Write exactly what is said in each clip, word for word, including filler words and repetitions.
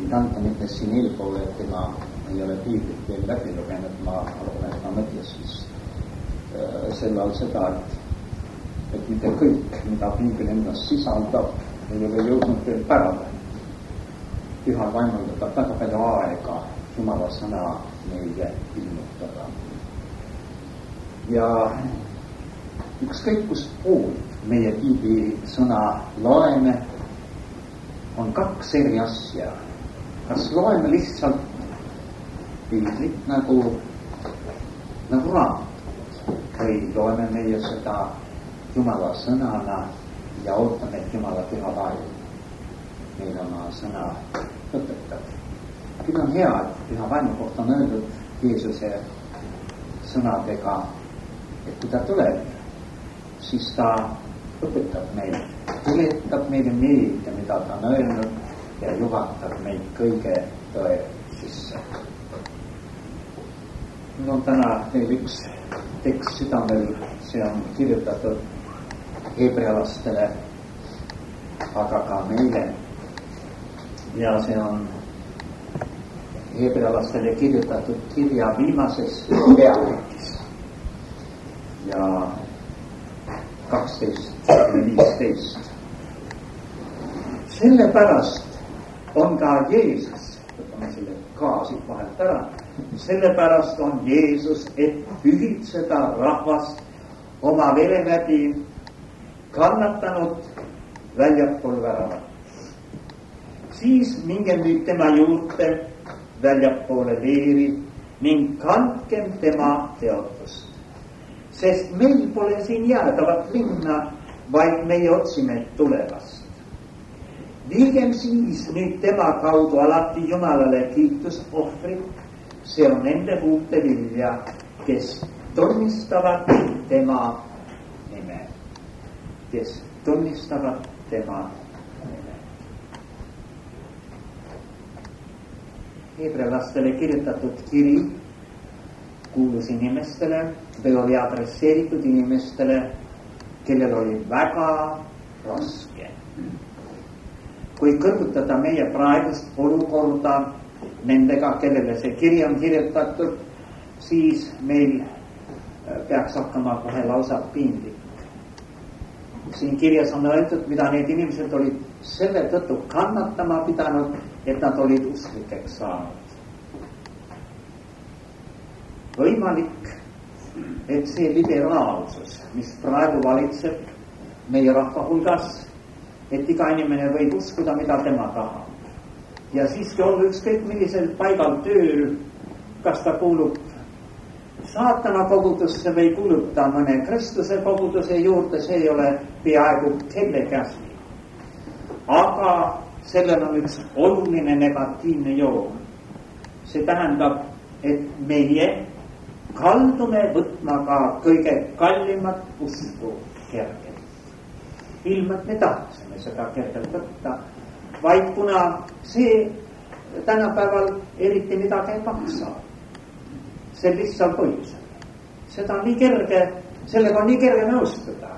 kanta mitte siin eelpoole, et tema ei ole piiblit veel läbi lugenud, ma arvan, et ma mõtles siis äh, sel all seda, et, et mitte kõik, mida piibel endas sisaldab, ei ole jõudnud veel pärale. Pühal vaimul võtab väga palju aega Jumala sõna meile ilmutada. Ja ükskõik kust poolt meie piibli sõna loeme, on kaks eri asja. Kas loeme lihtsalt piiblit nagu, nagu raamatut või loeme meie seda Jumala sõnana ja ootame, et Jumala püha vaim meil oma sõna õpetab. Küll on hea, et püha vaimu kohta on öeldud Jeesuse sõnadega, et kui ta tuleb, siis ta õpetab meid, tuletab meile meelde, mida ta on öelnud ja juhatab meid kõige tõe sisse. Mul on täna veel üks tekst südamel, see on kirjutatud heebrealastele, aga ka meile. Ja see on heebrealastele kirjutatud kirja viimases peatükis ja kaksteist ja viisteist. Sellepärast on ka Jeesus, võtame selle ka siit vahelt ära, sellepärast on Jeesus, et pühitseda rahvast oma vere läbi kannatanud väljapool väravat. Siis minge nüüd tema juurde väljapoole leeri ning kandkem tema teotust. Sest meil pole siin jäädavat linna, vaid meie otsime tulevast. Viigem siis nüüd tema kaudu alati Jumalale kiitusohvrit, see on nende huulte vilja, kes tunnistavad tema nime. Kes tunnistavad tema nime. Heebrealastele kirjutatud kiri kuulus inimestele või oli adresseeritud inimestele, kellel oli väga raske. Kui kõrvutada meie praegust olukorda nendega, kellele see kiri on kirjutatud, siis meil peaks hakkama kohe lausa piinlik. Siin kirjas on öeldud, mida need inimesed olid selle tõttu kannatama pidanud, et nad olid usklikeks saanud. Võimalik, et see liberaalsus, mis praegu valitseb meie rahva hulgas, et iga inimene võib uskuda, mida tema tahab. Ja siiski olla ükskõik millisel paigal tööl, kas ta kuulub saatana kogudusse või kuulub ta mõne Kristuse koguduse juurde, see ei ole peaaegu kelle käsi. Aga sellel on üks oluline negatiivne joon. See tähendab, et meie kaldume võtma ka kõige kallimat usku kergelt. Ilma, et me tahtsime seda kergelt võtta, vaid kuna see tänapäeval eriti midagi ei maksa. See lihtsalt põhjusel. Seda on nii kerge, sellega on nii kerge nõustuda.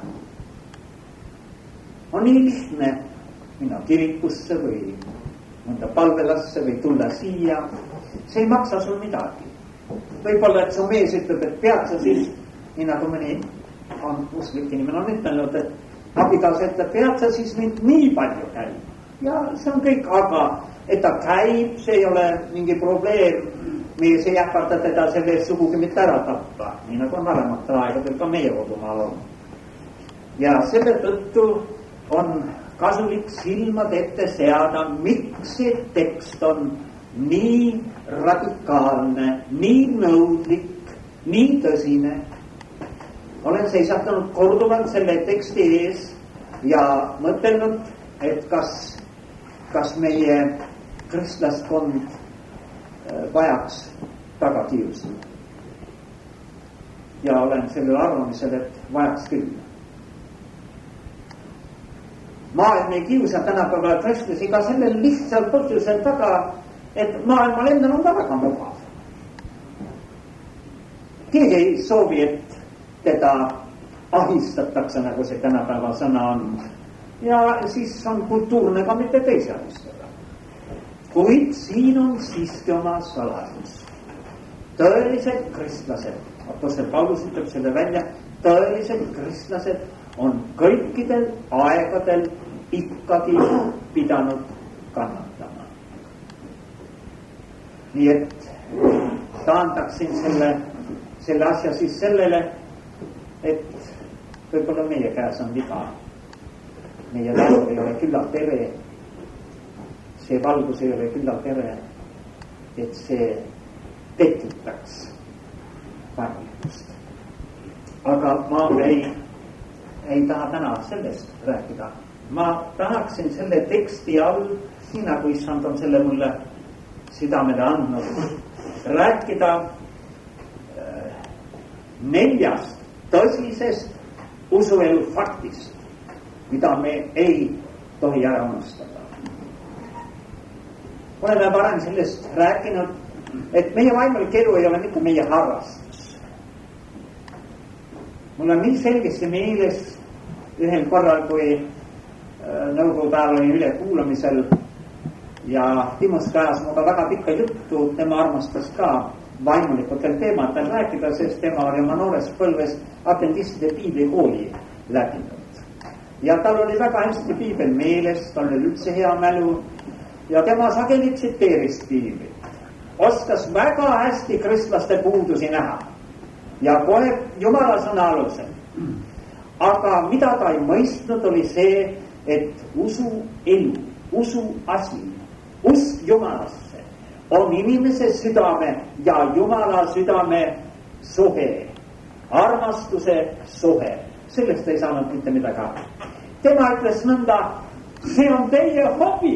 On nii lihtne minna kirikusse või mõnda palvelasse või tulla siia. See ei maksa sul midagi. Võib-olla, et su mees ütleb, et pead sa siis, nii nagu mõni on usklik inimene on ütelnud, et abikaasa ütleb, pead sa siis mind nii palju käib. Ja see on kõik, aga et ta käib, see ei ole mingi probleem. Mees ei ähvarda teda selle eest sugugi mitte ära tappa, nii nagu on varematel aegadel ka meie kodumaal on. Ja selle tõttu on kasulik silmad ette seada, miks see tekst on nii radikaalne, nii nõudlik, nii tõsine. Olen seisatanud korduvalt selle teksti ees ja mõtelnud, et kas, kas meie kristlaskond vajaks tagakiusu. Ja olen sellel arvamisel, et vajaks küll. Maailm ei kiusa tänapäeval kristlasi ka sellel lihtsal põhjusel taga, et maailmal endal on ka väga mugav. Keegi ei soovi, et teda ahistatakse, nagu see tänapäeval sõna on. Ja siis on kultuurne ka mitte teisi ahistada. kuid siin on siiski oma saladus. Tõelised kristlased, apostel Paulus ütleb selle välja, tõelised kristlased on kõikidel aegadel ikkagi pidanud kannatama. Nii et taandaksin selle, selle asja siis sellele, et võib-olla meie käes on viga. Meie laul ei ole küllalt tere, see valgus ei ole küllalt tere, et see tekitaks vaimlikkust. Aga ma ei, ei taha täna sellest rääkida. Ma tahaksin selle teksti all, nii nagu issand on selle mulle südamele andnud, rääkida neljast tõsisest usuelu faktist, mida me ei tohi ära unustada. Oleme varem sellest rääkinud, et meie vaimulik elu ei ole mitte meie harrastus. Mul on nii selgesti meeles ühel korral, kui nõukogude ajal oli üle kuulamisel ja Timos käes muga väga pikka juttu, tema armastas ka vaimulikutel teemadel rääkida, sest tema oli oma noores põlves adventistide piiblikooli läbinud. Ja tal oli väga hästi piibel meeles, tal oli üldse hea mälu ja tema sageli tsiteeris piiblit. Oskas väga hästi kristlaste puudusi näha ja kohe Jumala sõna alusel. Aga mida ta ei mõistnud, oli see, et usu elu, usu asi, usk Jumalasse on inimese südame ja Jumala südame suhe, armastuse suhe. Sellest ei saanud mitte midagi aru. Tema ütles nõnda, see on teie hobi.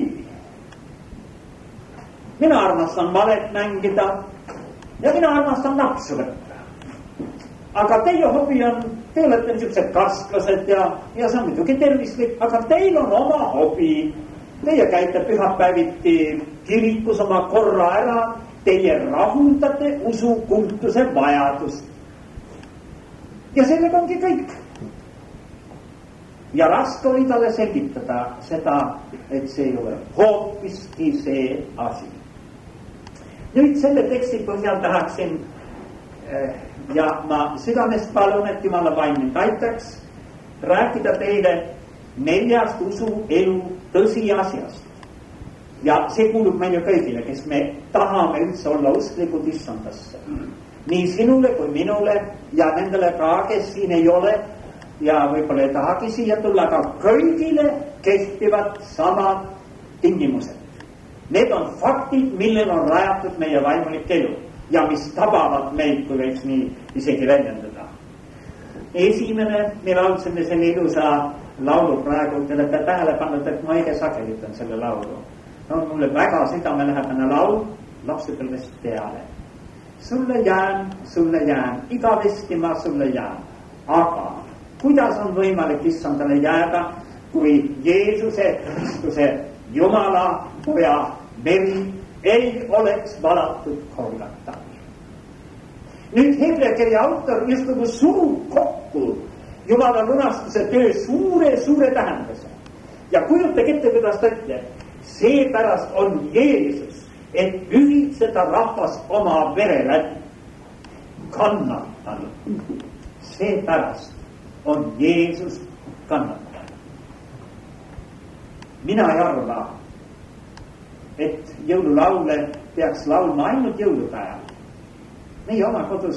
Mina armastan valet mängida ja mina armastan napsu võtta. Aga teie hobi on, te olete niisugused karsklased ja, ja see on muidugi tervislik, aga teil on oma hobi. Teie käite pühapäeviti kirikus oma korra ära, teie rahuldate usukultuse vajadust. Ja sellega ongi kõik. Ja raske oli talle selgitada seda, et see ei ole hoopiski see asi. Nüüd selle teksti põhjal tahaksin ja ma südamest palun, et Jumala vaim mind aitaks rääkida teile neljast usu elu tõsiasjast. Ja see kuulub meile kõigile, kes me tahame üldse olla usklikud issandasse. Nii sinule kui minule ja nendele ka, kes siin ei ole ja võib-olla ei tahagi siia tulla, aga kõigile kehtivad samad tingimused. Need on faktid, millel on rajatud meie vaimulik elu ja mis tabavad meid, kui võiks nii isegi väljendada. Esimene, me laulsime selle ilusa laulu praegu, te olete tähele pannud, et ma õige sageli ütlen selle laulu. No, mulle väga südamelähedane laul lapsepõlvest peale. Sulle jään, sulle jään, igavesti ma sulle jään. Aga kuidas on võimalik issandale jääda, kui Jeesuse Kristuse Jumala poja veri ei oleks valatud Golgatal. Nüüd Hebrea kirja autor just nagu surub kokku Jumala lunastuse töö suure, suure tähenduse. Ja kujutage ette, kuidas ta ütleb, seepärast on Jeesus, et pühitseda rahvas oma vere läbi kannatanud. Seepärast on Jeesus kannatanud. Mina ei arva, et jõululaule peaks laulma ainult jõulupäeval. Meie oma kodus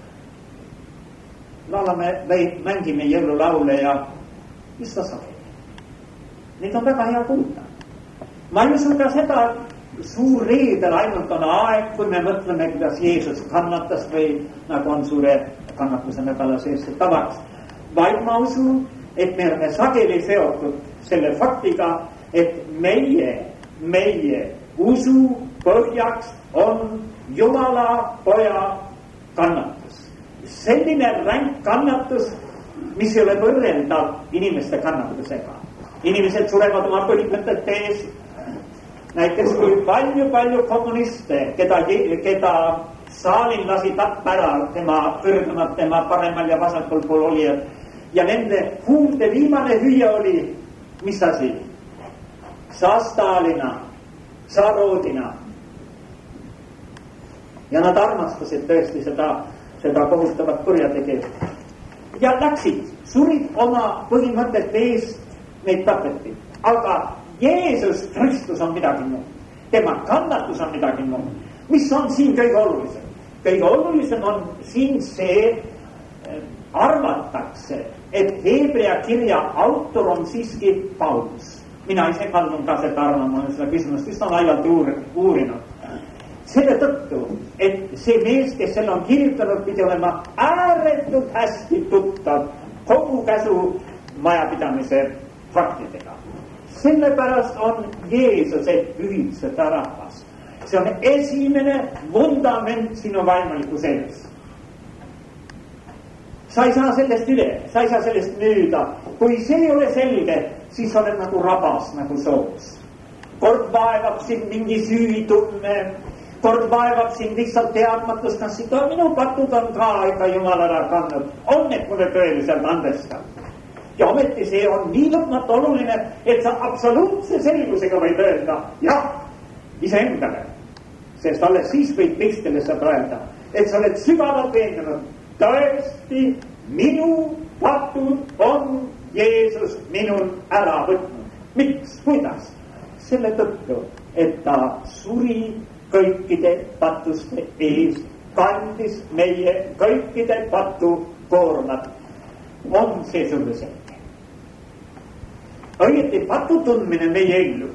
laulame või mängime jõululaule ja üsna sageli. Neid on väga hea kuulda. Ma ei usu ka seda, et suur reedel ainult on aeg, kui me mõtleme, kuidas Jeesus kannatas või nagu on suure kannatuse nädala sees tavaks. Vaid ma usun, et me oleme sageli seotud selle faktiga, et meie, meie usu põhjaks on Jumala poja kannatus. Selline ränk kannatus, mis ei ole võrreldav inimeste kannatusega. Inimesed surevad oma põhimõtete ees. Näiteks kui palju-palju kommuniste, keda, keda Saalin lasi tappa ära, tema kõrgemad, tema paremal ja vasakul pool olijad. Ja nende huulde viimane hüüa oli, mis asi? Sa Stalina, saaroodina. Ja nad armastasid tõesti seda, seda kohutavat kurjategevust. Ja läksid, surid oma põhimõtete eest, neid tapeti. Aga Jeesus Kristus on midagi muud. Tema kannatus on midagi muud. Mis on siin kõige olulisem? Kõige olulisem on siin see, arvatakse, et Hebrea kirja autor on siiski Paulus. Mina ise kaldun ka seda arvama, seda küsimust üsna laialt uurinud. Selle tõttu, et see mees, kes selle on kirjutanud, pidi olema ääretult hästi tuttav kogu käsu majapidamise faktidega. Sellepärast on Jeesuse pühitseda rahvas. See on esimene vundament sinu vaimulikus elus. Sa ei saa sellest üle, sa ei saa sellest müüda. Kui see ei ole selge, siis oled nagu rabas, nagu soos. Kord vaevab sind mingi süütunne, kord vaevab sind lihtsalt teadmatus, kas seda minu patud on ka ikka Jumal ära kandnud. On need mulle tõeliselt andestab. Ja ometi see on nii lõpmatu oluline, et sa absoluutse selgusega võid öelda, jah, iseendale. Sest alles siis võid teistele saada öelda, et sa oled sügavalt veendunud, tõesti minu patud on Jeesus minul ära võtnud. Miks? Kuidas? Selle tõttu, et ta suri kõikide patuste eest, kandis meie kõikide patu koormat. On see sulle selge? Õieti patu tundmine meie ellu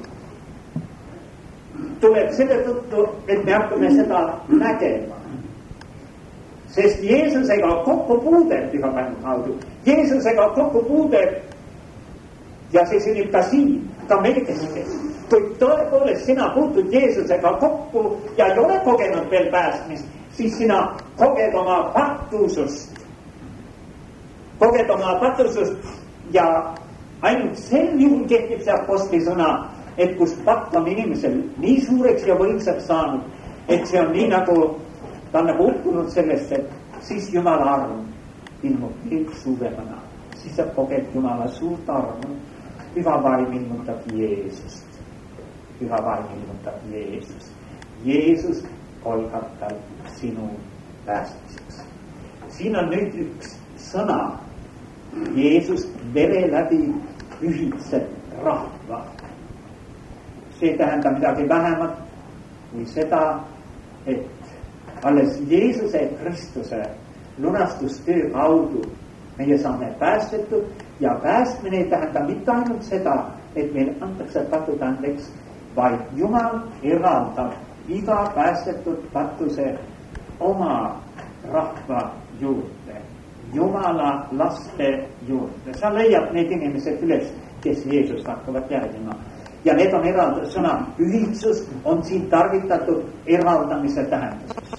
tuleb selle tõttu, et me hakkame seda nägema. Sest Jeesusega kokkupuude pühapäeva kaudu. Jeesusega kokkupuude ja see sünnib ka siin, ka meie keskes. Kui tõepoolest sina puutud Jeesusega kokku ja ei ole kogenud veel päästmist, siis sina koged oma patusust. Koged oma patusust ja ainult sel juhul kehtib see apostli sõna, et kus patt on inimesel nii suureks ja võimsaks saanud, et see on nii nagu, ta on nagu uppunud sellesse, siis Jumala arm ilmub veel suuremana. Siis sa koged Jumala suurt armu. Püha vaim ilmutab Jeesust. Püha vaim ilmutab Jeesust. Jeesus Golgatal sinu päästmiseks. Siin on nüüd üks sõna. Jeesus vere läbi ühitseb rahva. See tähendab midagi vähemat kui seda, et alles Jeesuse Kristuse lunastustöö kaudu meie saame päästetud ja päästmine ei tähenda mitte ainult seda, et meil antakse patud andeks, vaid Jumal eraldab iga päästetud patuse oma rahva juurde, Jumala laste juurde. Sa leiad need inimesed üles, kes Jeesust hakkavad järgima. Ja need on eraldatud, sõna ühitsus on siin tarvitatud eraldamise tähenduses.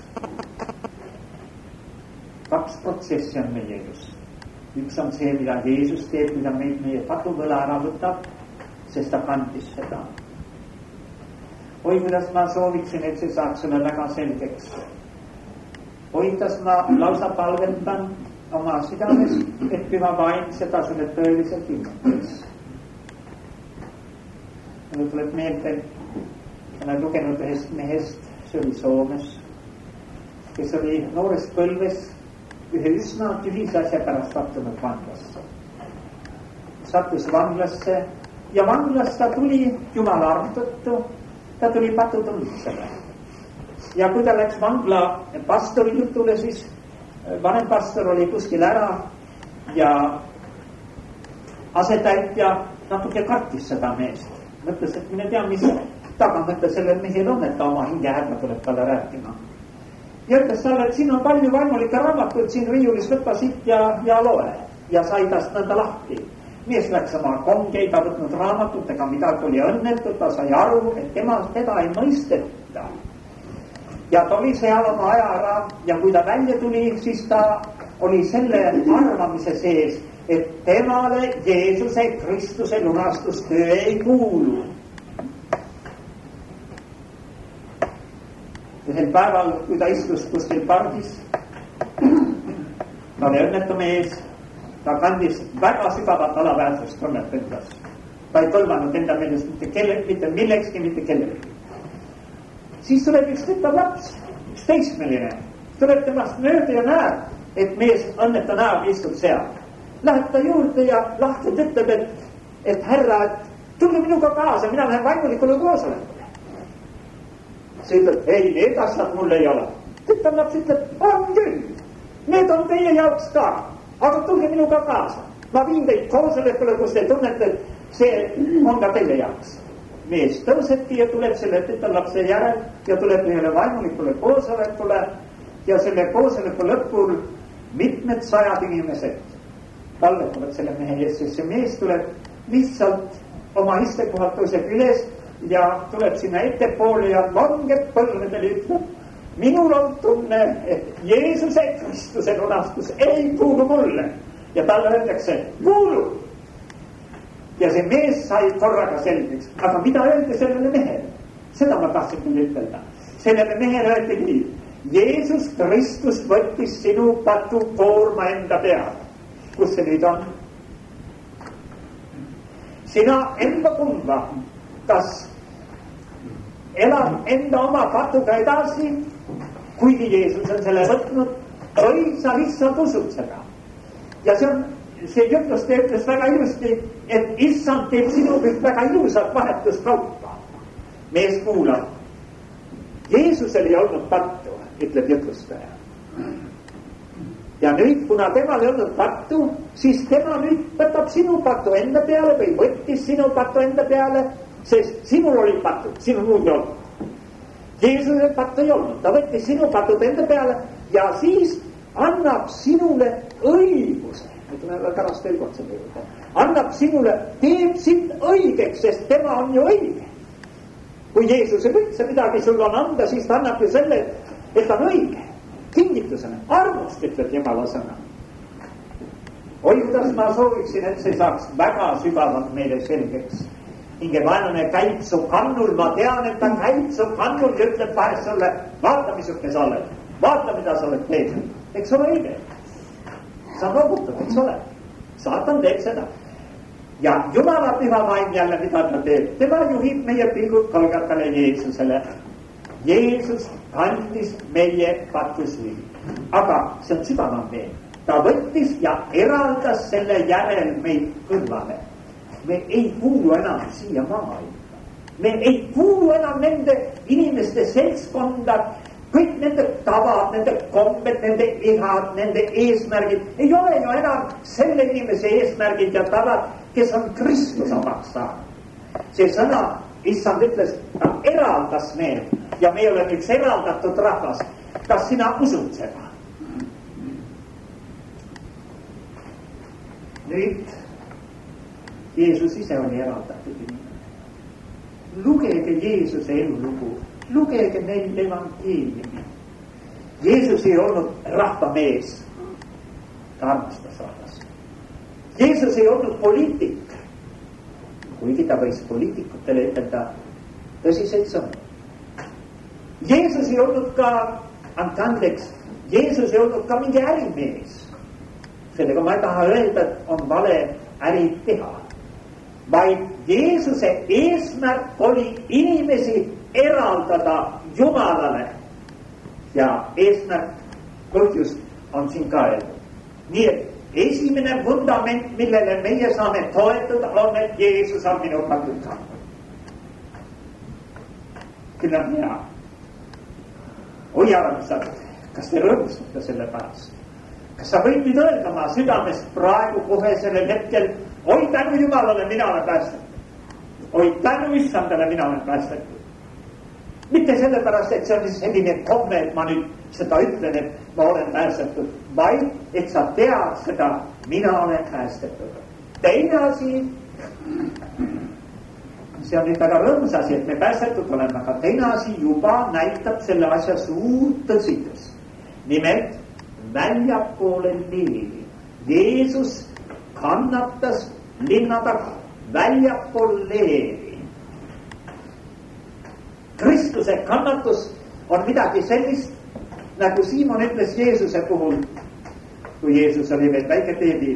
Kaks protsessi on meie elus. Üks on see, mida Jeesus teeb, mida meid meie patuvõla ära võtab, sest ta kandis seda. Oi, kuidas ma sooviksin, et see saaks sulle väga selgeks. Oi, kuidas ma lausa palvetan oma südames, et püha vaim seda sulle tõeliselt ilmutaks. Mulle tuleb meelde, olen lugenud ühest mehest, see oli Soomes, kes oli noores põlves ühe üsna tühise asja pärast sattunud vanglasse. Sattus vanglasse ja vanglast ta tuli Jumala arm tõttu, ta tuli patutundmisele. Ja kui ta läks vangla pastori jutule, siis vanem pastor oli kuskil ära ja asetäitja natuke kartis seda meest. Mõtles, et mine tea, mis taga mõtle sellel mehel on, et ta oma hinge hädma tuleb talle rääkima. Ja ütles talle, et siin on palju vaimulikke raamatuid siin riiulis, võtta siit ja, ja loe. Ja sai tast nõnda lahti. Mees läks oma kongeid, võtnud raamatutega, midagi oli õnnetud, ta sai aru, et tema teda ei mõisteta. Ja ta oli seal oma aja ära ja kui ta välja tuli, siis ta oli selle arvamise sees, et temale Jeesuse Kristuse lunastustöö ei kuulu. Ühel päeval, kui ta istus kuskil pargis, ta oli õnnetu mees, ta kandis väga sügavat alaväärsust tunnet endas. Ta ei kõlvanud enda meelest mitte, kelle, mitte millekski, mitte kellelegi. siis tuleb üks tütar laps, üks teismeline, tuleb temast mööda ja näeb, et mees õnneta näeb, istub seal. Läheb ta juurde ja lahkelt ütleb, et, et härra, et tulge minuga kaasa, mina lähen vaimulikule koosolekule. See ütleb, ei, need asjad mul ei ole. Tütar laps ütleb, on küll, need on teie jaoks ka, aga tulge minuga kaasa. Ma viin teid koosolekule, kus te tunnete, et see on ka teie jaoks. Mees tõusebki ja tuleb selle tütar lapse järel ja tuleb ühele vaimulikule koosolekule ja selle koosoleku lõpul mitmed sajad inimesed palvetavad selle mehe ees, sest see mees tuleb lihtsalt oma istekohalt tõuseb üles ja tuleb sinna ettepoole ja langeb põlvedele ütleb, minul on tunne, et Jeesuse Kristuse lunastus ei kuulu mulle ja talle öeldakse, kuulu. Ja see mees sai korraga selgeks, aga mida öeldi sellele mehele? Seda ma tahtsin küll ütelda. Sellele mehele öeldi nii, Jeesus Kristus võttis sinu patu koorma enda peale. Kus see nüüd on? Sina enda kumba, kas elab enda oma patuga edasi, kuigi Jeesus on selle võtnud, või sa lihtsalt usud seda. Ja see on see jutlus te ütles väga ilusti, et issand teeb sinu kõik väga ilusat vahetuskaupa. Mees kuulab. Jeesusel ei olnud pattu, ütleb jutlustaja. Ja nüüd, kuna temal ei olnud pattu, siis tema nüüd võtab sinu pattu enda peale või võttis sinu pattu enda peale, sest sinul oli pattu, sinu muud ei olnud. Jeesusel pattu ei olnud, ta võttis sinu pattu enda peale ja siis annab sinule õiguse. Tuleb pärast veel kord selle juurde. Annab sinule, teeb sind õigeks, sest tema on ju õige. Kui Jeesus ei üldse midagi sul on anda, siis ta annab ju selle, et ta on õige. Kingitusena, armust, ütleb Jumala sõna. Oi, kuidas ma sooviksin, et see saaks väga sügavalt meile selgeks. Hinge vaenlane käib su kannul, ma tean, et ta käib su kannul ja ütleb vahest sulle, vaata, missuke sa oled, vaata, mida sa oled teinud. Eks ole õige. Sa loobutud, eks ole. Saatan teeb seda. Ja Jumala püha vaim jälle, mida ta teeb. Tema juhib meie pilgud Golgatale Jeesusele. Jeesus kandis meie patusüü. Aga see on sügavam veel. Ta võttis ja eraldas selle järel meid kõrvale. Me ei kuulu enam siia maailma. Me ei kuulu enam nende inimeste seltskonda, kõik nende tavad, nende kombed, nende ihad, nende eesmärgid ei ole ju enam selle inimese eesmärgid ja tavad, kes on Kristus omaks saanud. See sõna, issand ütles, ta eraldas meid ja me oleme üks eraldatud rahvas. Kas sina usud seda? Nüüd Jeesus ise oli eraldatud inimene. Lugege Jeesuse elulugu. Lugege neil evangeeliumi. Jeesus ei olnud rahvamees, ta armastas rahvast. Jeesus ei olnud poliitik, kuigi ta võis poliitikutele ütelda tõsiseid sõnu. Jeesus ei olnud ka, andeks, Jeesus ei olnud ka mingi ärimees. Sellega ma ei taha öelda, et on vale äri teha. Vaid Jeesuse eesmärk oli inimesi eraldada Jumalale ja eesmärk põhjus on siin ka öeldud. Nii et esimene vundament, millele meie saame toetada, on, et Jeesus on minu patud kandnud. Küll on hea. Oi armsad, kas te rõõmustate selle pärast? Kas sa võid nüüd öelda oma südamest praegu kohe sellel hetkel, oi tänu Jumalale, mina olen päästetud. Oi tänu issandale, mina olen päästetud. Mitte sellepärast, et see on selline komme, et ma nüüd seda ütlen, et ma olen päästetud, vaid et sa tead seda, mina olen päästetud. Teine asi, see on nüüd väga rõõmus asi, et me päästetud oleme, aga teine asi juba näitab selle asja suurt tõsidus. Nimelt, väljapoole leevi. Jeesus kannatas linna taga, väljapool leevi. Kristuse kannatus on midagi sellist, nagu Siimon ütles Jeesuse puhul, kui Jeesus oli veel väike beebi,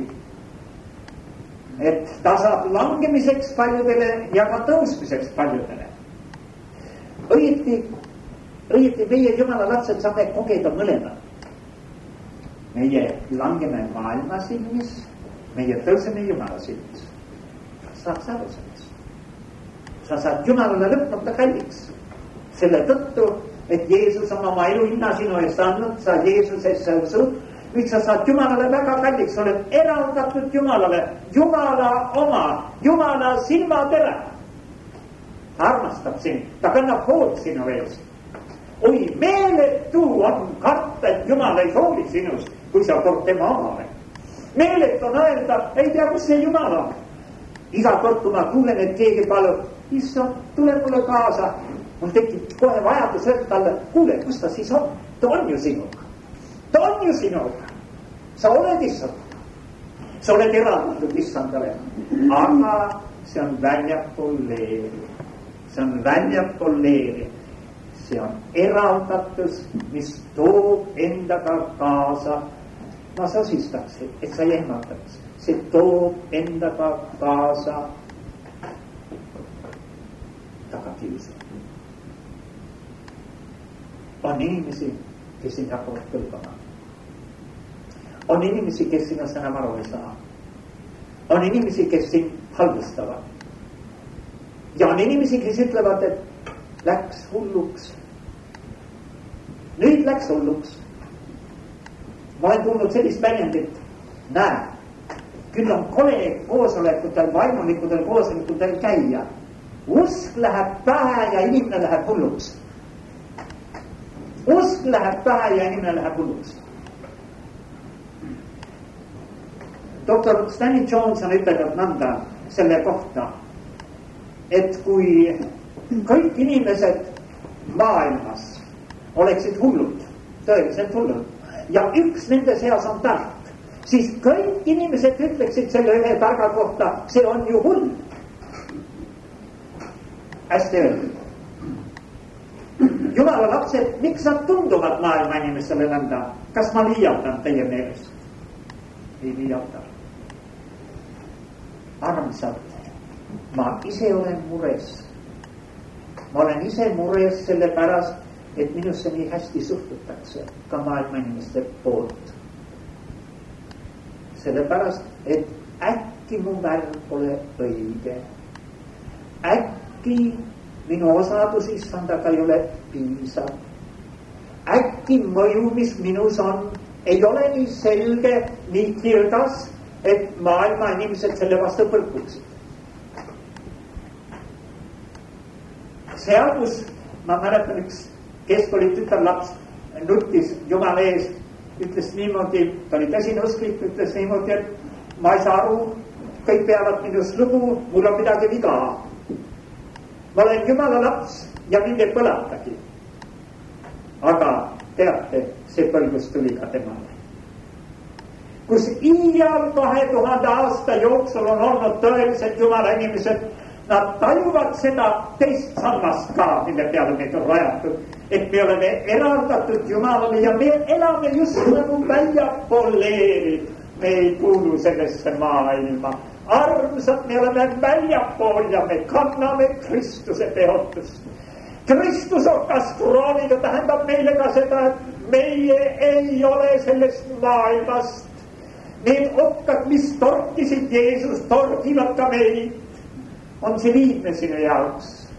et ta saab langemiseks paljudele ja ka tõusmiseks paljudele. Õieti õieti meie Jumala lapsed saame kogeda mõlemad. meie langeme maailma silmis, meie tõuseme Jumala silmis. saad sa aru sellest? sa saad Jumalale lõpmata kalliks selle tõttu, et Jeesus on oma elu hinna sinu eest andnud, sa Jeesusesse usud. nüüd sa saad Jumalale väga kalliks, sa oled eraldatud Jumalale, Jumala oma, Jumala silmatera. ta armastab sind, ta kannab hoolt sinu eest. oi, meeletu on karta, et Jumal ei hooli sinust, kui sa kord tema oma oled. meeletu on öelda, ei tea, kus see Jumal on. iga kord, kui ma kuulen, et keegi palub, issand, tule mulle kaasa, mul tekib kohe vajadus öelda talle, kuule, kus ta siis on, ta on ju sinuga, ta on ju sinuga, sa oled issand, sa oled eraldatud issandale, aga see on väljapool leeri, see on väljapool leeri. see on eraldatus, mis toob endaga kaasa, ma sosistaks, et sa ei ehmataks, see toob endaga kaasa tagakiusu. on inimesi, kes sind hakkavad kõlbama. on inimesi, kes sinust enam aru ei saa. on inimesi, kes sind halvustavad. ja on inimesi, kes ütlevad, et läks hulluks. nüüd läks hulluks. ma olen kuulnud sellist väljendit, näe, küll on kole koosolekutel, vaimulikudel koosolekutel käia. usk läheb pähe ja inimene läheb hulluks. usk läheb pähe ja inimene läheb hulluks. doktor Stanley Jones on ütelnud nõnda selle kohta, et kui kõik inimesed maailmas oleksid hullud, tõeliselt hullud, ja üks nende seas on tark, siis kõik inimesed ütleksid selle ühe targa kohta, see on ju hull. hästi öeldud. Jumala lapsed, miks nad tunduvad maailma inimestele nõnda? kas ma liialdan teie meelest? ei liialda. armsad, ma ise olen mures. ma olen ise mures sellepärast, et minusse nii hästi suhtutakse ka maailma inimeste poolt. sellepärast, et äkki mu värv pole õige. äkki minu osadus issandaga ei ole piisav. äkki mõju, mis minus on, ei ole nii selge, nii kirgas, et maailma inimesed selle vastu põrkuksid. seal, kus ma mäletan, üks keskkooli tütarlaps nuttis Jumala ees, ütles niimoodi, ta oli tõsine usklik, ütles niimoodi, et ma ei saa aru, kõik peavad minust lugu, mul on midagi viga. ma olen Jumala laps ja mind ei põlatagi. aga teate, see põlgus tuli ka temale. kus iial kahe tuhande aasta jooksul on olnud tõeliselt Jumala inimesed, nad tajuvad seda teist sammast ka, mille peale meid on rajatud, et me oleme eraldatud Jumalale ja me elame just nagu väljapool leeri. me ei kuulu sellesse maailma. armsad, me oleme väljapool ja me kanname Kristuse peotust. Kristus okas krooniga tähendab meile ka seda, et meie ei ole sellest maailmast. Need okkad, mis torkisid Jeesus, torgivad ka meid. on see liigne sinu jaoks.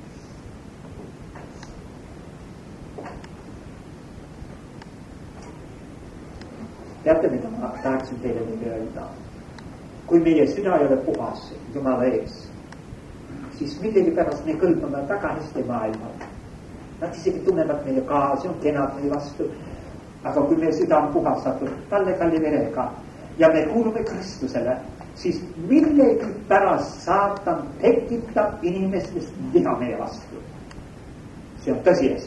teate, mida ma tahaksin teile nüüd öelda? kui meie süda ei ole puhas Jumala ees, siis millegipärast me kõlbame väga hästi maailmal. Nad isegi tunnevad meile kaasa, on kenad meie vastu. aga kui meie süda on puhastatud talle kalli verega ja me kuulume Kristusele, siis millegipärast saatan tekitab inimestest viha meie vastu. see on tõsiasi.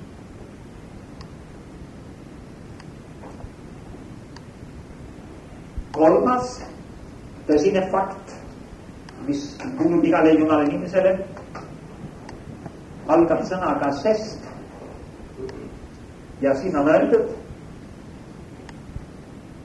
kolmas tõsine fakt, mis kuulub igale Jumala inimesele, algab sõnaga sest. ja siin on öeldud,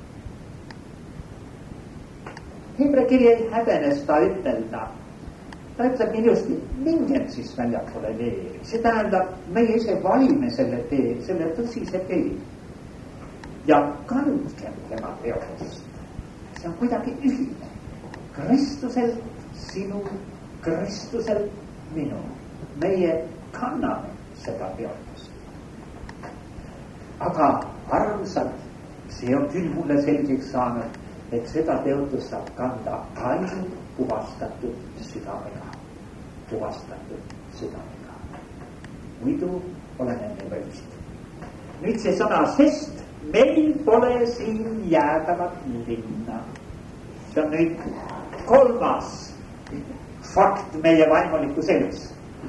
Hebra kiri ei häbene seda ütelda, ta ütleb ilusti, mingem siis väljapoole leeri. See tähendab, meie ise valime selle tee, selle tõsise tee. Ja kandkem tema teost. See on kuidagi ühine. Kristuselt sinu, Kristuselt minu. Meie kanname seda teotust. Aga armsad, see on küll mulle selgeks saanud, et seda teotust saab kanda ainult puhastatud südamega. Puhastatud südamega. Muidu oleme me võltsid. Nüüd see sõna, sest meil pole siin jäädavat linna. See on nüüd kolmas fakt meie vaimulikus elus.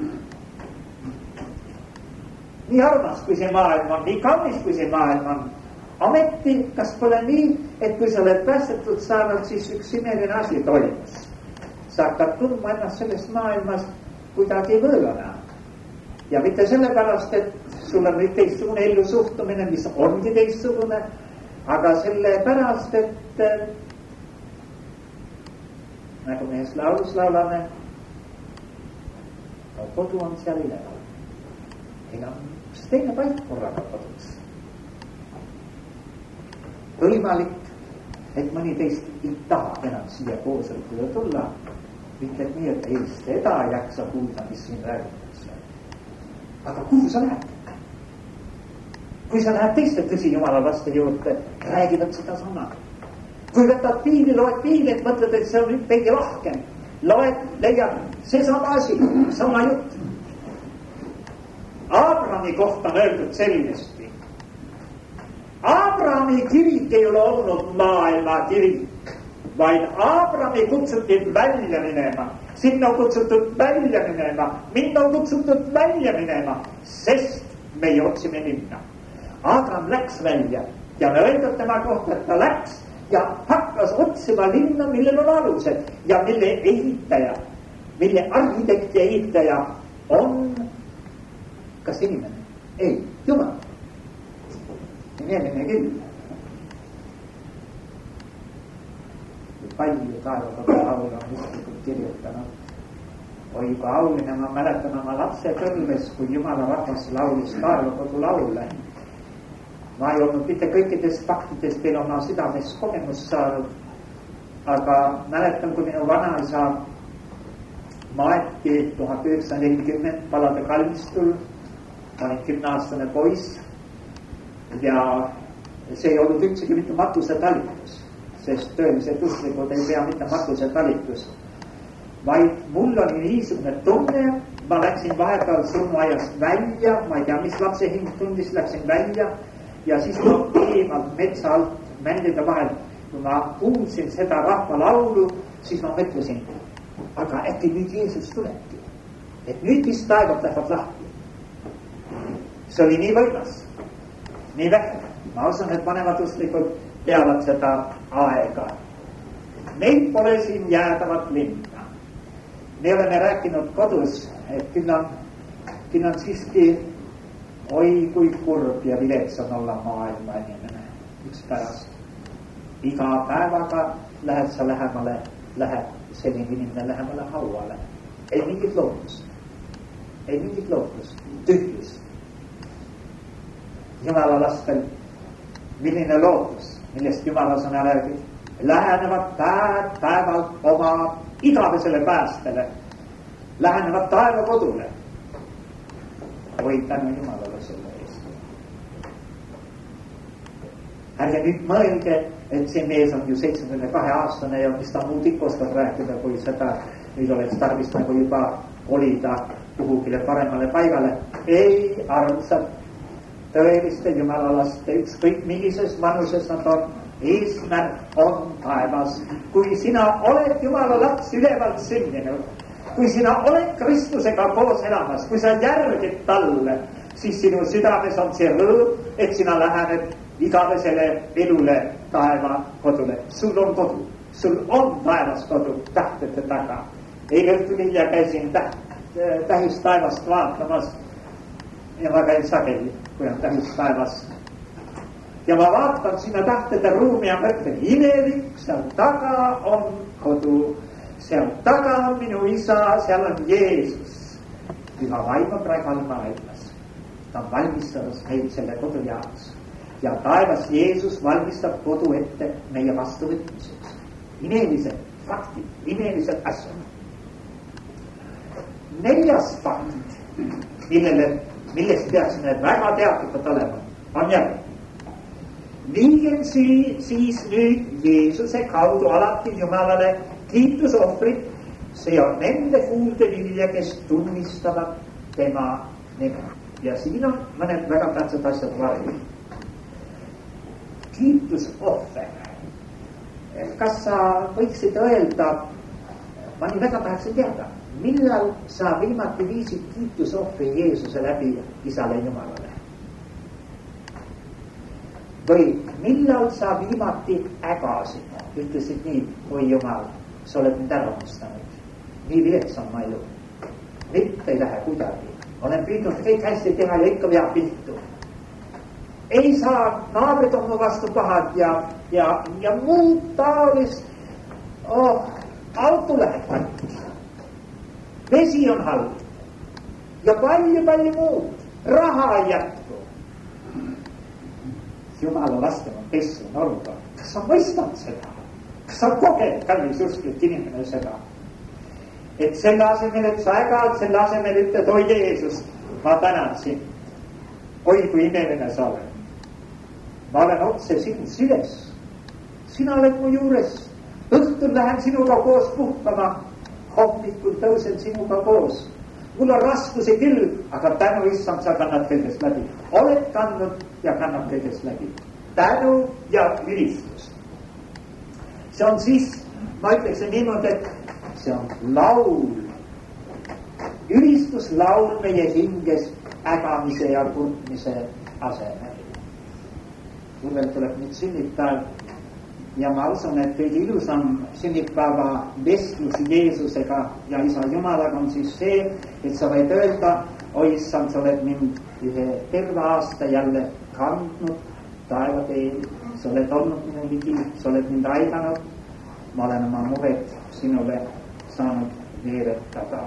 Nii armas kui see maailm on, nii kaunis kui see maailm on, ameti, kas pole nii, et kui sa oled päästetud saanud, siis üks imeline asi toimus. Sa hakkad tundma ennast selles maailmas kuidagi võõrana. Ja mitte sellepärast, et sul on nüüd teistsugune ellu suhtumine, mis ongi teistsugune, aga sellepärast, et nagu mees laulus laulame, kodu on seal üleval. Meil on üks teine paik korraga kodus. Võimalik, et mõni teist ei taha enam siia koosolekule tulla, ütleb nii, et ei, seda ei jaksa kuulda, mis siin räägitakse. Aga kuhu sa lähed? Kui sa lähed teiste tõsi jumala laste juurde, räägivad seda sama. Kui võtad piili, loed piili, et mõtled, et see on nüüd veidi lahkem. Loed, leiad see sama asi, sama jutt. Abrahami kohta on öeldud selliselt. Abrahami kirik ei ole olnud maailma kirik, vaid Abrahami kutsuti välja minema. Sinna on kutsutud välja minema, minna on kutsutud välja minema, sest me otsime linna. Abraham läks välja ja me öeldud tema kohta, et ta läks ja hakkas otsima linna, millel on alused ja mille ehitaja, mille arhitekti ehitaja on kas inimene? Ei, Jumal. Inimene küll. Palju taevakodu laul on isiklikult kirjutanud. Oi, kui auline, ma mäletan oma lapse põlves, kui Jumala rahvas laulis taevakodu laule. Ma ei olnud mitte kõikidest faktidest veel oma südames kogemust saanud, aga mäletan, kui minu vanaisa maeti tuhat üheksasada nelikümmend Palade kalmistul. Ma olin kümneaastane poiss ja see ei olnud üldsegi mitte matusetalitus, sest tõelised usklikud ei pea mitte matusetalitus, vaid mul oli niisugune tunne, ma läksin vahepeal surnuaiast välja, ma ei tea, mis lapse hing tundis, läksin välja ja siis ma eemalt metsa alt mändide vahel, kui ma kuulsin seda rahva laulu, siis ma mõtlesin, aga äkki nüüd Jeesus tulebki, et nüüd vist taevad lähevad lahti. See oli nii võimas, nii vähe. Ma usun, et vanemad usklikud teavad seda aega. Meil pole siin jäädavat linna. Me oleme rääkinud kodus, et küll on, küll on siiski oi kui kurb ja vilets on olla maailma inimene. Üks pärast. Iga päevaga lähed sa lähemale, läheb selline inimene lähemale hauale. Ei mingit lootust. Ei mingit lootust. Tühjus. Jumala lastel, milline lootus, millest Jumala sõna räägib, lähenevad päev päevalt oma igavesele päästele, lähenevad taeva kodule. Või tänu Jumalale selle eest. Ärge nüüd mõelge, et see mees on ju seitsmekümne kahe aastane ja mis ta muud ikka oskab rääkida, kui seda nüüd oleks tarvis nagu juba kolida kuhugile paremale paigale. Ei, armsad, tõeliste Jumala laste, ükskõik millises vanuses nad on, eesmärk on taevas. Kui sina oled Jumala laps ülevalt sündinud, kui sina oled Kristusega koos elamas, kui sa järgid talle, siis sinu südames on see rõõm, et sina lähened igavesele elule taeva kodule. Sul on kodu, sul on taevas kodu tähtede taga. Eile õhtul hilja käisin täht, tähis taevast vaatamas ja ma käin sageli, kui on tähis taevas. Ja ma vaatan sinna tähtede ruumi ja mõtlen, imelik, seal taga on kodu. seal taga on minu isa, seal on Jeesus. Püha vaim on praegu all maailmas. Ta on valmistamas meid selle kodu jaoks. Ja taevas Jeesus valmistab kodu ette meie vastuvõtmiseks. Imelised faktid, imelised asjad. Neljas fakt, millele, millest peaksime väga teadlikud olema, on järg. Viigem siis nüüd Jeesuse kaudu alati Jumalale kiitusohvrid, see on nende kuulde vilja, kes tunnistavad tema nime. Ja siin on mõned väga tähtsad asjad varju. Kiitusohver. Kas sa võiksid öelda, ma nii väga tahaksin teada, millal sa viimati viisid kiitusohvri Jeesuse läbi Isale Jumalale? Või millal sa viimati ägasid, ütlesid nii, oi Jumal, sa oled mind ära unustanud, nii viletsam ma elu, mitte ei lähe kuidagi, olen püüdnud kõik hästi teha ja ikka veab viltu. Ei saa, naabrid on mu vastu pahad ja, ja, ja muud taolist, oh, auto läheb katki, vesi on halb ja palju-palju muud, raha ei jätku. Jumala laste on pessu noruga. Kas sa mõistad seda? Kas sa koged, kallis usklik inimene seda? Et selle asemel, et sa ägad, selle asemel ütled, oi Jeesus, ma tänan sind. Oi, kui imeline sa oled. Ma olen otse sinu süles. Sina oled mu juures. Õhtul lähen sinuga koos puhkama. Hommikul tõusen sinuga koos. Mul on raskusi küll, aga tänu issand, sa kannad kõigest läbi. Oled kandnud ja kannad kõigest läbi. Tänu ja ülistus. See on siis, ma ütleksin niimoodi, et see on laul. Ülistuslaul meie hinges ägamise ja kurtmise asemel. Kullel tuleb nüüd sünnipäev ja ma usun, et kõige ilusam sünnipäeva vestlus Jeesusega ja Isa Jumalaga on siis see, et sa võid öelda, oi issand, sa oled mind ühe terve aasta jälle kandnud taevateel, sa oled olnud minu ligi, sa oled mind aidanud, ma olen oma mured sinule saanud veeretada.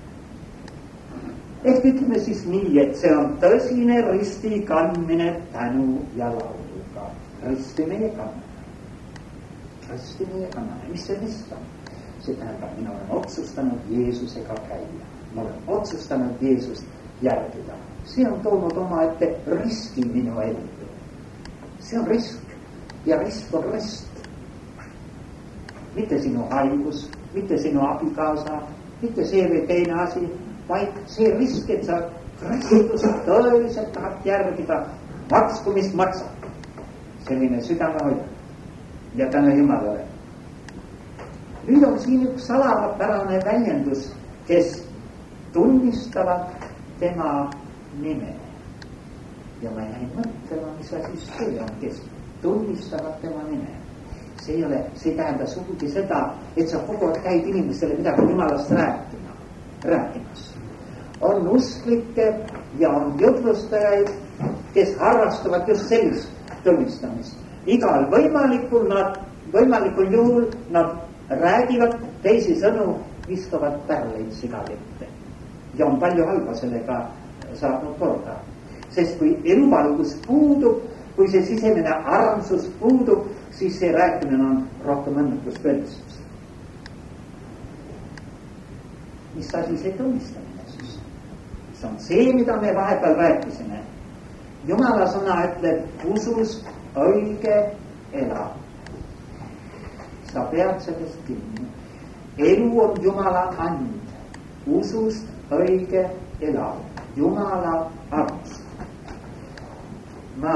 Ehk ütleme siis nii, et see on tõsine risti kandmine tänu ja lauluga. Risti meie kanname. Risti meie kanname. Mis see rist on? See tähendab, mina olen otsustanud Jeesusega käia. Ma olen otsustanud Jeesust järgida. See on toonud oma ette riski minu ellu. See on risk. Ja risk on rist. Mitte sinu haigus, mitte sinu abikaasa, mitte see või teine asi, vaid see risk, et sa Kristust tõeliselt tahad järgida, maksku mis maksab. Selline südamehoid ja tänu Jumalale. Nüüd on siin üks salapärane väljendus, kes tunnistavad tema nime. Ja ma jäin mõtlema, mis asi see on, kes tunnistavad tema nime. See ei ole, see ei tähenda sugugi seda, et sa kogu aeg käid inimestele midagi Jumalast rääkima, rääkimas. On usklikke ja on jutlustajaid, kes harrastavad just sellist tunnistamist. Igal võimalikul, nad, võimalikul juhul nad räägivad teisi sõnu, viskavad pärleid sigadette. Ja on palju halba sellega saanud korda. Sest kui eluvalgus puudub, kui see sisemine armsus puudub, siis see rääkimine on rohkem õnnetuspõlstus. Mis asi see tunnistamine siis? See on see, mida me vahepeal rääkisime. Jumala sõna ütleb, usus õige ela. Sa pead sellest kinni. Elu on Jumala and. Usust õige ela. Jumala armust. Ma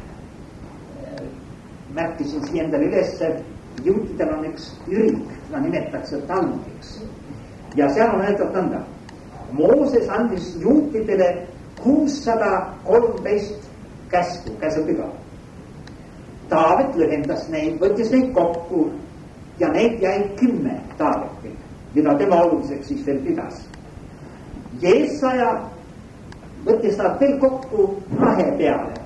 märkisin siia endale ülesse, juutidel on üks ürik, seda nimetatakse Talmudiks. Ja seal on öeldud nõnda. Mooses andis juutidele kuussada kolmteist käsku, käsupüga. Taavet lühendas neid, võttis neid kokku ja neid jäi kümme Taavetil, mida tema oluliseks siis veel pidas. Jeesaja võttis nad veel kokku kahe peale,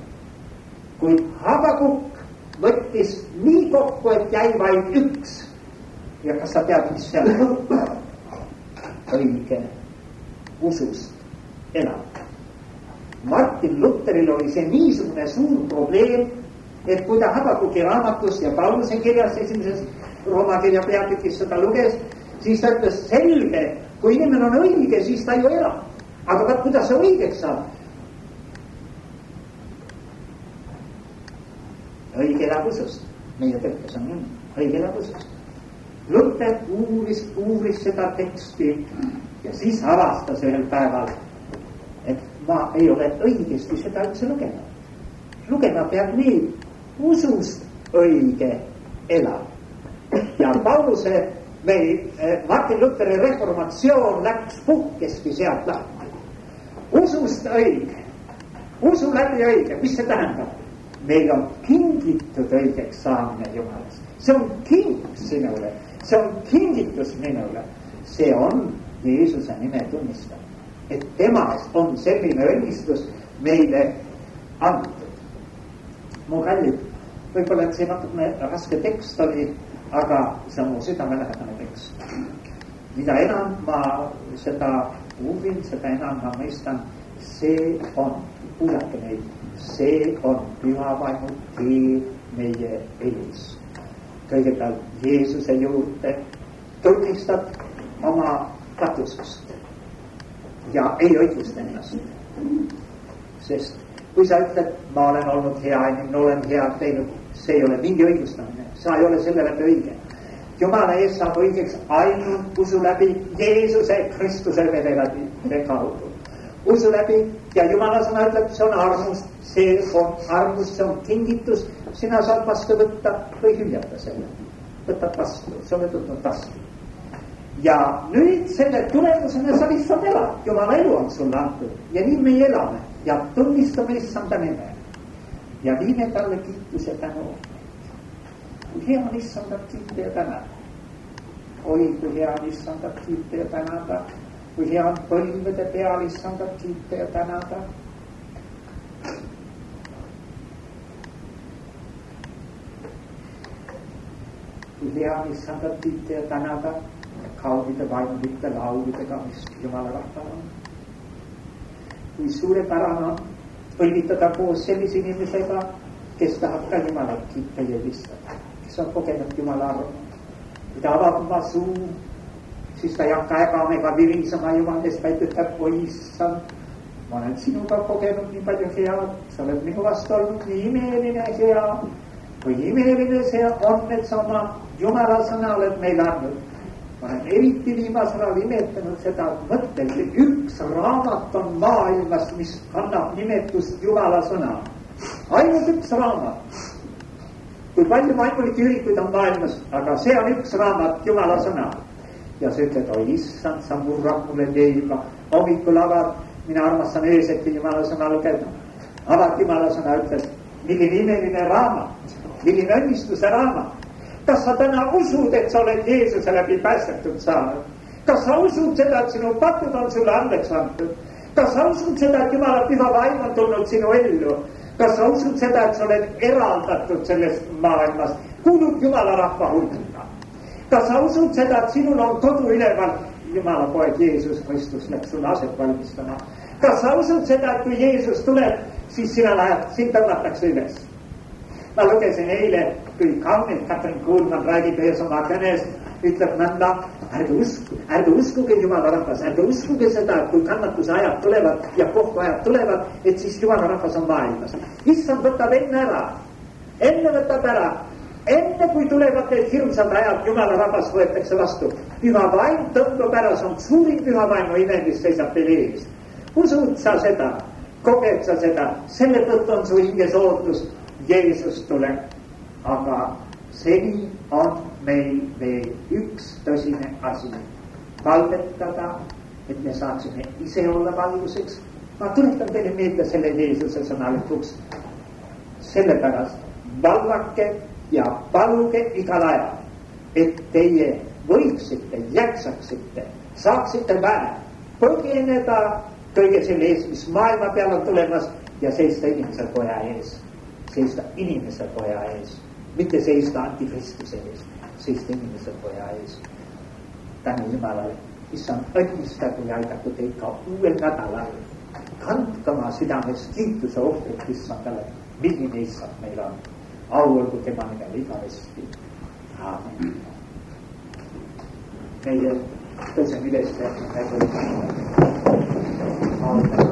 kuid Habakuk võttis nii kokku, et jäi vaid üks. ja kas sa tead, mis see on? Õige usust elab. Martin Lutheril oli see niisugune suur probleem, et kui ta Habakuki raamatus ja Pauluse kirjas esimeses Rooma kirja peatükis seda luges, siis ta ütles selge, kui inimene on õige, siis ta ju elab. Aga vaat, kuidas see õigeks saab? Õige elab usust. Meie tõlkes on nii. Õige elab usust. Luther uuris, uuris seda teksti ja siis avastas ühel päeval, et ma ei ole õigesti seda üldse lugema. Lugema peab nii usust õige elab. Ja Pauluse või Martin Lutheri reformatsioon läks puhkeski sealt lahti. Usust õige, usu läbi õige, mis see tähendab? Meil on kingitud õigeks saamine Jumalast. See on king sinule, see on kingitus minule. See on Jeesuse nime tunnistamine, et temas on selline õnnistus meile antud. Mu kallid, võib-olla et see natukene raske tekst oli, aga see on mu südamelähedane tekst. Mida enam ma seda uuvin, seda enam ma mõistan, see on, kuulake neid, see on püha vaimu tee meie elus. Kõigepealt Jeesuse juurde tunnistad oma katusust ja ei õigusta ennast. Sest kui sa ütled, ma olen olnud hea inimene, olen head teinud, see ei ole mingi õigustamine, sa ei ole selle läbi õige. Jumala ees saab õigeks ainult usu läbi Jeesuse Kristuse vere läbi kaudu. Usu läbi ja Jumala sõna ütleb, see on armus, see on armus, see on kingitus, sina saad vastu võtta või hüljata selle. Võtad vastu, sa oled võtnud vastu. Ja nüüd selle tulemusena sa lihtsalt elad, Jumala elu on sulle antud ja nii me elame ja tunnistame issanda nime ja viime talle kiituse tänu. Kui hea on issandat kiita ja tänada. Oi, kui hea on issandat kiita ja tänada. Kui hea on põlvede peal issandat kiita ja tänada. Kui hea on issandat kiita ja tänada kaunide vaimulite lauludega, mis Jumala rahval on. Kui suurepärane on õlvitada koos sellise inimesega, kes tahab ka Jumalat kiita ja ülistada, kes on kogenud Jumala armu. Kui ta avab oma suu, siis ta ei hakka ägamega virisema Jumalest, vaid ütleb, oi issand, ma olen sinuga kogenud nii palju head, sa oled minu vastu olnud nii imeline hea, kui imeline see on, et sa oma Jumala sõna oled meile andnud. Ma olen eriti viimasel ajal imetanud seda mõttel, et üks raamat on maailmas, mis kannab nimetust Jumala sõna. Ainult üks raamat. Kui palju vaimulike ürikuid on maailmas, aga see on üks raamat, Jumala sõna. Ja sa ütled, oi issand, sa murrad mulle leiba. Hommikul avad, mina armastan ööseti Jumala sõna lugeda. Avad Jumala sõna, ütled, milline imeline raamat, milline õnnistuse raamat. Kas sa täna usud, et sa oled Jeesuse läbi päästetud saanud? Kas sa usud seda, et sinu patud on sulle andeks antud? Kas sa usud seda, et Jumala püha vaim on tulnud sinu ellu? Kas sa usud seda, et sa oled eraldatud sellest maailmast? Kuulub Jumala rahva hulka? Kas sa usud seda, et sinul on kodu üleval? Jumala poeg Jeesus Kristus läks sulle aset valmistama. Kas sa usud seda, et kui Jeesus tuleb, siis sina lähed, sind tõmmatakse üles? Ma lugesin eile, kui kaunid Katrin Kuhlmann räägib ühes oma kõnes, ütleb nõnda, ärge usku, ärge uskuge Jumala rahvas, ärge uskuge seda, et kui kannatuse ajad tulevad ja kohtu ajad tulevad, et siis Jumala rahvas on maailmas. Issand võtab enne ära, enne võtab ära, enne kui tulevad need hirmsad ajad, Jumala rahvas võetakse vastu. Püha vaim tõmbab ära, see on suurim püha vaimu ime, mis seisab teil ees. Usud sa seda, koged sa seda, selle tõttu on su hinges ootus, Jeesus tuleb, aga seni on meil veel üks tõsine asi. Valvetada, et me saaksime ise olla valguseks. Ma tuletan teile meelde selle Jeesuse sõna lõpuks. Sellepärast valvake ja paluge igal ajal, et teie võiksite, jaksaksite, saaksite vähe põgeneda kõige selle ees, mis maailma peal on tulemas ja seista inimese poja ees. Seista inimese poja ees, mitte seista antikristuse ees. siis inimesed poja ees. Tänu Jumalale, issand, õnnistagu ja aidaku teid ka uuel nädalal. Kandke oma südames kiituse ohvrit issandale, milline issand meil on. Au olgu tema nimel igavesti. Aamen. Meie tõuseme üles ja aamen.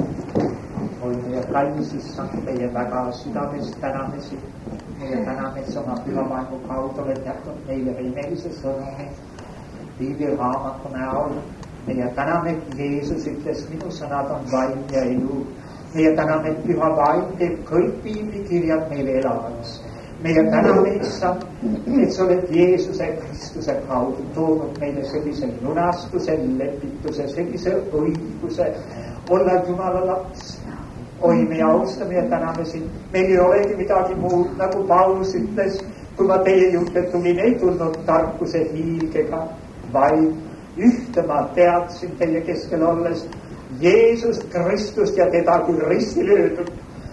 Oi meie kallis issand, meie väga südames täname sind. Meie täname, et oma püha vaimu kaudu oled jätnud meile võimelise sõnumi piibelraamatu näol. Meie täname, et Jeesus ütles, minu sõnad on vaim ja elu. Meie täname, et püha vaim teeb kõik piiblikirjad meile elavaks. Meie täname, issand, et sa oled Jeesuse Kristuse kaudu toonud meile sellise lunastuse, lepituse, sellise õiguse olla Jumala laps. Oi, me austame ja täname sind. Meil ei olegi midagi muud, nagu Paulus ütles, kui ma teie juurde tulin, ei tulnud tarkuse hiilgega, vaid ühte ma teadsin teie keskel olles, Jeesus Kristust ja teda kui risti löödud.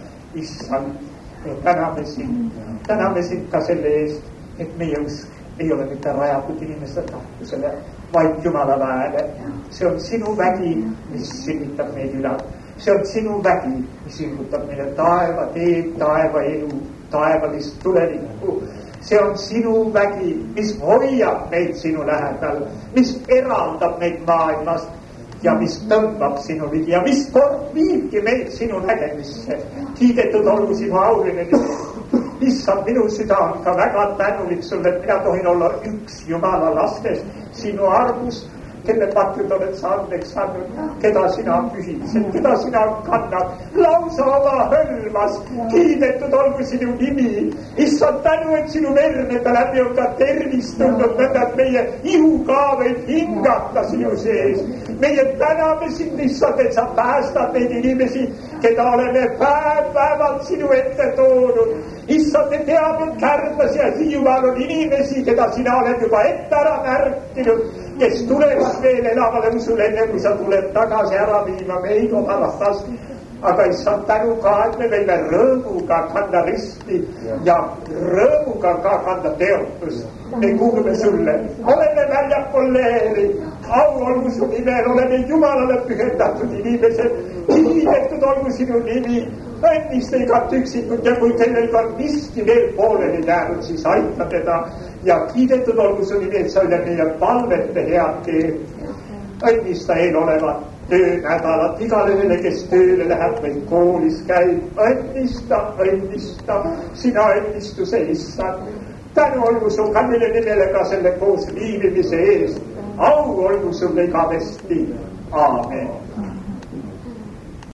Issand, me täname sind, täname sind ka selle eest, et meie usk ei ole mitte rajatud inimeste tahtusele, vaid Jumala väele. See on sinu vägi, mis sünnitab meid üle. See on sinu vägi, mis ilmutab meile taeva teed, taeva elu, taevalist tulevikku. See on sinu vägi, mis hoiab meid sinu lähedal, mis eraldab meid maailmast ja mis tõmbab sinu ligi ja mis kord viibki meid sinu nägemisse. Kiidetud olgu sinu auline nimi. Issand, minu süda on ka väga tänulik sulle, et mina tohin olla üks Jumala lastest sinu arvus, kelle patrud oled sa andeks andnud, keda sina pühitsed, keda sina kannad, lausa oma hõlmas. Kiidetud olgu sinu nimi. Issand, tänu, et sinu vernede läbi on ka tervist tulnud, nõnda, et meie ihu ka võib hingata sinu sees. Meie täname sind, issand, et sa päästad neid inimesi, keda oleme päev-päevalt sinu ette toonud. Issand, me teame, et Kärdlas ja Hiiumaal on inimesi, keda sina oled juba ette ära märkinud, kes tulevad veel elavale usule enne, kui sa tuled tagasi ära viima meid oma rahvast. Aga issand, tänu ka, et me võime rõõmuga kanda risti ja rõõmuga ka kanda teotust. Me kuulume sulle, oleme väljapool leeri, au olgu su nimel, oleme Jumalale pühendatud inimesed, kiidetud olgu sinu nimi, õnnista igat üksikut ja kui kellel on miski veel pooleli jäänud, siis aita teda ja kiidetud olgu su nimi, et sa üle meie palvete head teed. Õnnista eelolevat töönädalat igale ühele, kes tööle läheb või koolis käib. Õnnista, õnnista, sina õnnistuse issand. Tänu olgu su kallile nimele ka selle koos viibimise eest. Au olgu sulle igavesti. Aamen.